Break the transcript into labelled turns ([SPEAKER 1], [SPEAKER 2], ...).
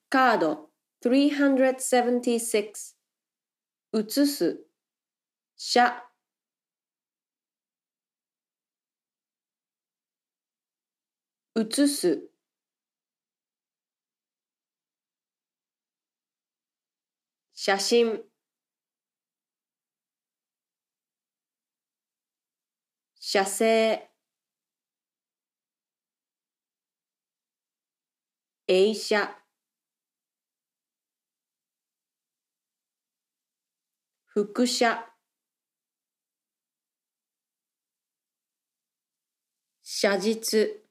[SPEAKER 1] カード376写す写写す写真写生映写複写写実